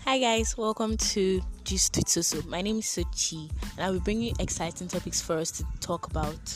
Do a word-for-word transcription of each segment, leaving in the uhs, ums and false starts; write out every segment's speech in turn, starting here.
Hi guys, welcome to Gist with Soso. My name is Sochi and I will bring you exciting topics for us to talk about.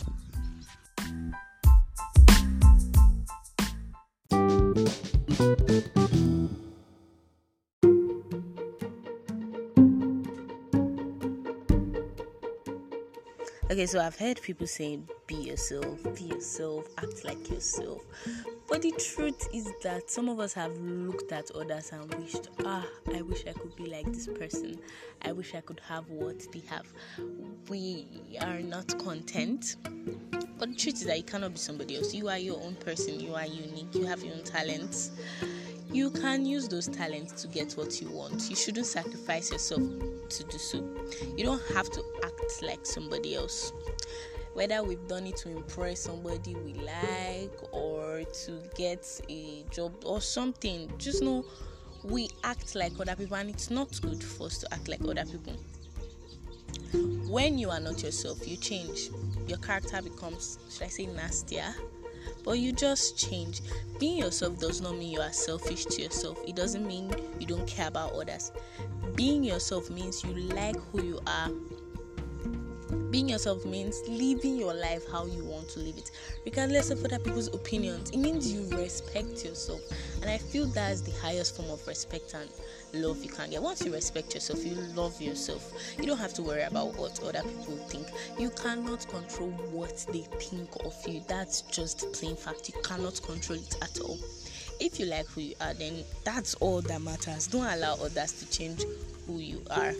Okay, so I've heard people saying be yourself, be yourself, act like yourself. But the truth is that some of us have looked at others and wished, ah, I wish I could be like this person. I wish I could have what they have. We are not content. But the truth is that you cannot be somebody else. You are your own person. You are unique. You have your own talents. You can use those talents to get what you want. You shouldn't sacrifice yourself to do so. You don't have to act like somebody else. Whether we've done it to impress somebody we like or to get a job or something, just know we act like other people, and it's not good for us to act like other people. When you are not yourself, you change. Your character becomes, should I say, nastier? But you just change. Being yourself does not mean you are selfish to yourself. It doesn't mean you don't care about others. Being yourself means you like who you are. Being yourself means living your life how you want to live it, regardless of other people's opinions. It means you respect yourself, and I feel that's the highest form of respect and love you can get. Once you respect yourself, you love yourself. You don't have to worry about what other people think. You cannot control what they think of you. That's just plain fact. You cannot control it at all. If you like who you are, then that's all that matters. Don't allow others to change who you are.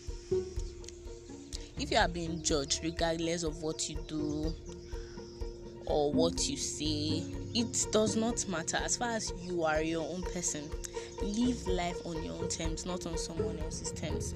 If you are being judged regardless of what you do or what you say, it does not matter. As far as you are your own person, live life on your own terms, not on someone else's terms.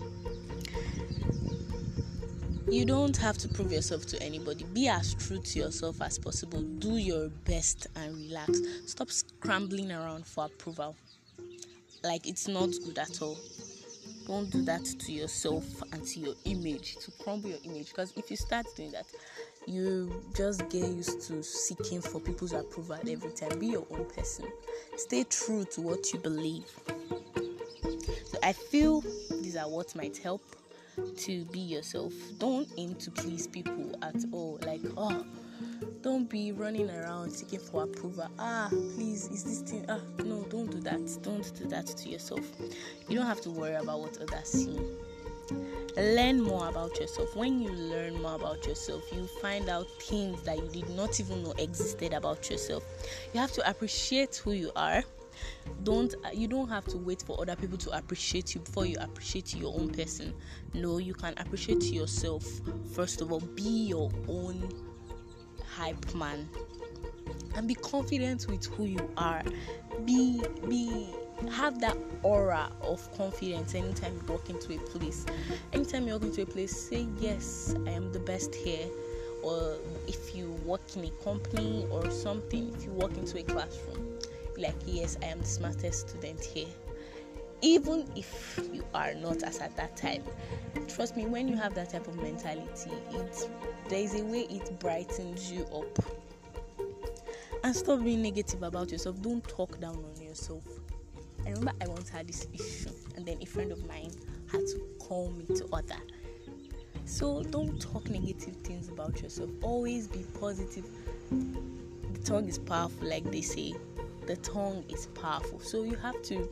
You don't have to prove yourself to anybody. Be as true to yourself as possible. Do your best and relax. Stop scrambling around for approval. Like, it's not good at all. Don't do that to yourself and to your image, to crumble your image. Because if you start doing that, you just get used to seeking for people's approval every time. Be your own person. Stay true to what you believe. So I feel these are what might help to be yourself. Don't aim to please people at all. Like, oh, don't be running around seeking for approval. Ah, please, is this thing? Ah, no, don't do that. Don't do that to yourself. You don't have to worry about what others see. Learn more about yourself. When you learn more about yourself, you find out things that you did not even know existed about yourself. You have to appreciate who you are. Don't you don't have to wait for other people to appreciate you before you appreciate your own person. No, you can appreciate yourself first of all. Be your own hype man and be confident with who you are. Be be have that aura of confidence anytime you walk into a place. Anytime you walk into a place, say yes, I am the best here. Or if you work in a company or something, if you walk into a classroom, be like, yes, I am the smartest student here. Even if you are not as at that time, trust me, when you have that type of mentality, it there is a way it brightens you up. And stop being negative about yourself. Don't talk down on yourself. I remember I once had this issue, and then a friend of mine had to call me to order. So don't talk negative things about yourself. Always be positive. The tongue is powerful, like they say. The tongue is powerful. So you have to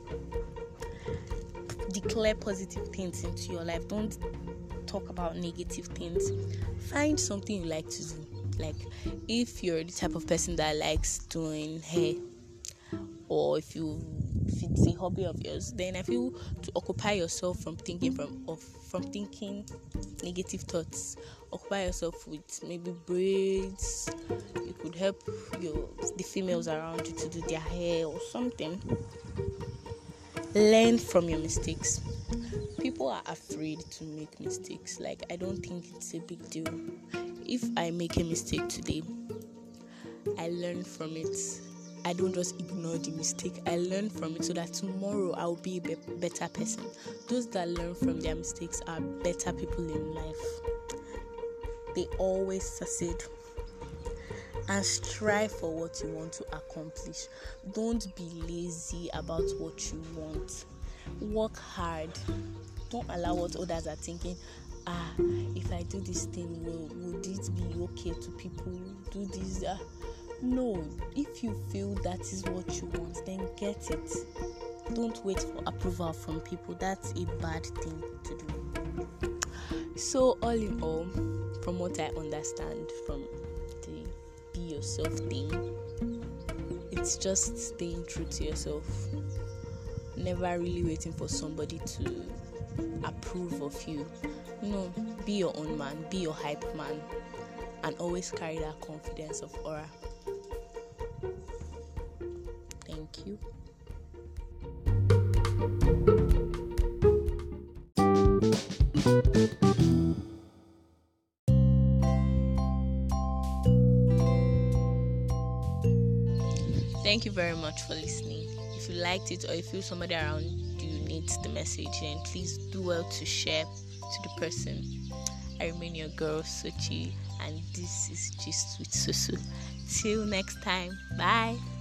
declare positive things into your life. Don't talk about negative things. Find something you like to do. Like, if you're the type of person that likes doing hair, or if you if it's a hobby of yours, then I feel to occupy yourself from thinking from of from thinking negative thoughts. Occupy yourself with maybe braids. You could help your the females around you to do their hair or something. Learn from your mistakes. People are afraid to make mistakes. Like, I don't think it's a big deal. If I make a mistake today, I learn from it. I don't just ignore the mistake. I learn from it so that tomorrow I'll be a be- better person. Those that learn from their mistakes are better people in life. They always succeed. And strive for what you want to accomplish. Don't be lazy about what you want. Work hard. Don't allow what others are thinking. Ah, if I do this thing, will would it be okay to people? Do this. Uh, no, if you feel that is what you want, then get it. Don't wait for approval from people. That's a bad thing to do. So all in all, from what I understand from the be yourself thing, it's just staying true to yourself. Never really waiting for somebody to approve of you. No, be your own man, be your hype man, and always carry that confidence of aura. Thank you. Thank you very much for listening. If you liked it or you feel somebody around you needs the message, then please do well to share to the person. I remain your girl Sochi, and this is Gist with Susu. Till next time, bye.